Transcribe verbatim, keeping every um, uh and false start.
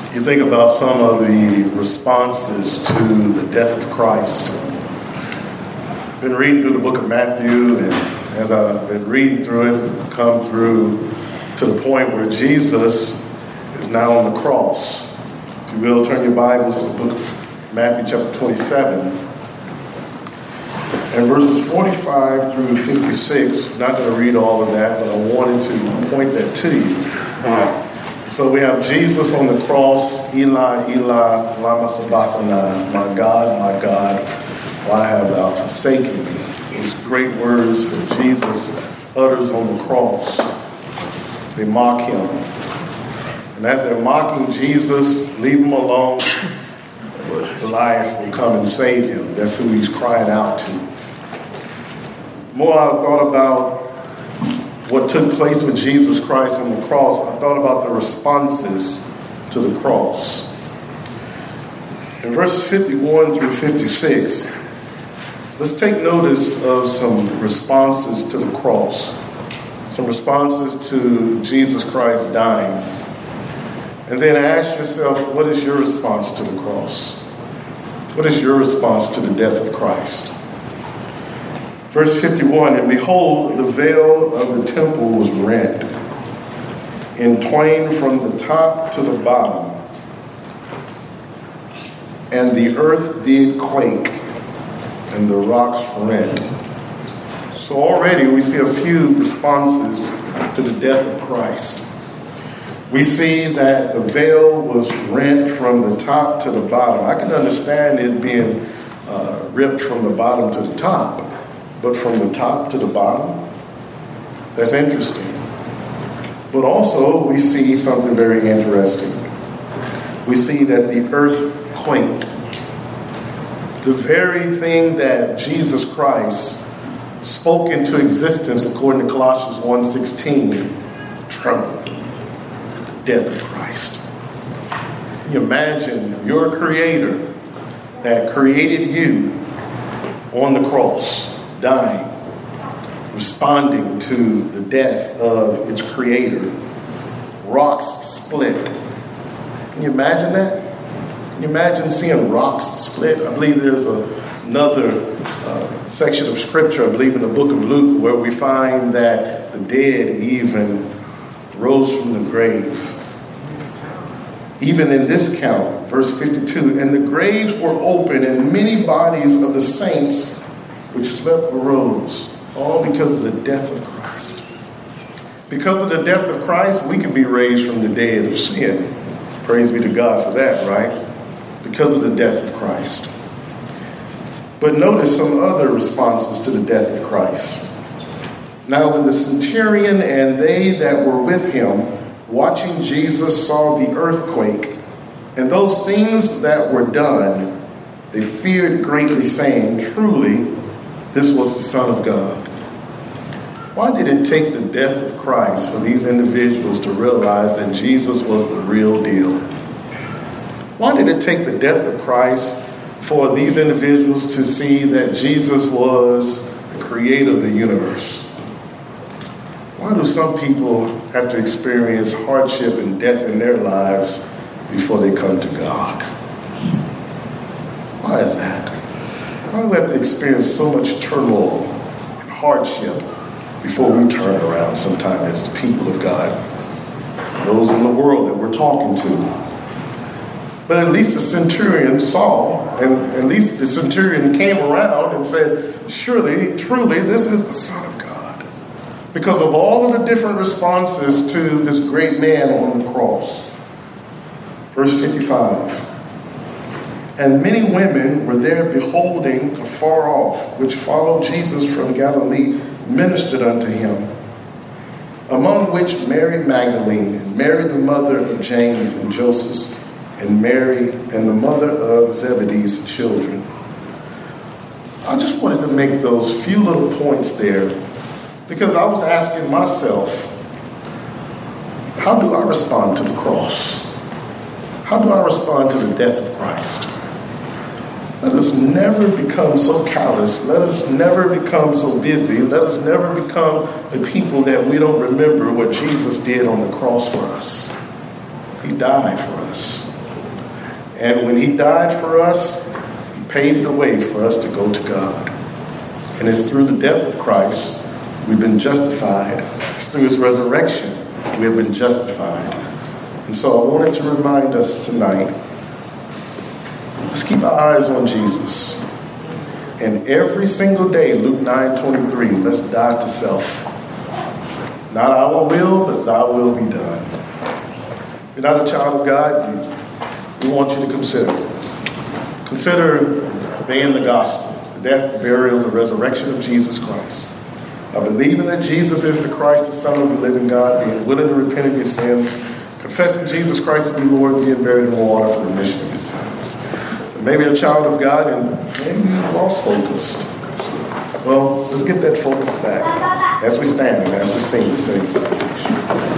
You think about some of the responses to the death of Christ. I've been reading through the book of Matthew, and as I've been reading through it, I've come through to the point where Jesus is now on the cross. If you will, turn your Bibles to the book of Matthew chapter twenty-seven. And verses forty-five through fifty-six, I'm not going to read all of that, but I wanted to point that to you. So we have Jesus on the cross, Eli, Eli, lama sabachthani, my God, my God, why have thou forsaken me? Those great words that Jesus utters on the cross. They mock him. And as they're mocking Jesus, leave him alone, Elias will come and save him. That's who he's crying out to. More I thought about what took place with Jesus Christ on the cross, I thought about the responses to the cross. In verses fifty-one through fifty-six, let's take notice of some responses to the cross. Some responses to Jesus Christ dying. And then ask yourself, what is your response to the cross? What is your response to the death of Christ? Verse fifty-one, and behold, the veil of the temple was rent in twain from the top to the bottom, and the earth did quake, and the rocks rent. So already we see a few responses to the death of Christ. We see that the veil was rent from the top to the bottom. I can understand it being uh, ripped from the bottom to the top. But from the top to the bottom, that's interesting. But also, we see something very interesting. We see that the earth quaked. The very thing that Jesus Christ spoke into existence, according to Colossians one sixteen, trembled at the death of Christ. Can you imagine your Creator that created you on the cross, dying, responding to the death of its creator. Rocks split. Can you imagine that? Can you imagine seeing rocks split? I believe there's a, another uh, section of scripture, I believe in the book of Luke, where we find that the dead even rose from the grave. Even in this count, verse fifty-two, and the graves were open, and many bodies of the saints which slept arose, all because of the death of Christ. Because of the death of Christ, we can be raised from the dead of sin. Praise be to God for that, right? Because of the death of Christ. But notice some other responses to the death of Christ. Now, when the centurion and they that were with him, watching Jesus, saw the earthquake, and those things that were done, they feared greatly, saying, truly, this was the Son of God. Why did it take the death of Christ for these individuals to realize that Jesus was the real deal? Why did it take the death of Christ for these individuals to see that Jesus was the creator of the universe? Why do some people have to experience hardship and death in their lives before they come to God? Why is that? Why do we have to experience so much turmoil and hardship before we turn around sometime as the people of God? Those in the world that we're talking to. But at least the centurion saw, and at least the centurion came around and said, surely, truly, this is the Son of God. Because of all of the different responses to this great man on the cross. Verse fifty-five. And many women were there beholding afar off, which followed Jesus from Galilee, ministered unto him. Among which Mary Magdalene, and Mary the mother of James and Joseph, and Mary and the mother of Zebedee's children. I just wanted to make those few little points there, because I was asking myself, how do I respond to the cross? How do I respond to the death of Christ? Let us never become so callous. Let us never become so busy. Let us never become the people that we don't remember what Jesus did on the cross for us. He died for us. And when he died for us, he paved the way for us to go to God. And it's through the death of Christ we've been justified. It's through his resurrection we have been justified. And so I wanted to remind us tonight, let's keep our eyes on Jesus. And every single day, Luke nine twenty-three, let's die to self. Not our will, but thy will be done. If you're not a child of God, we want you to consider. Consider obeying the gospel, the death, the burial, the resurrection of Jesus Christ. By believing that Jesus is the Christ, the Son of the living God, being willing to repent of your sins, confessing Jesus Christ to be Lord, being buried in water for the remission of your sins. But maybe a child of God and maybe you've lost focus. Well, let's get that focus back as we stand and as we sing the same salutation.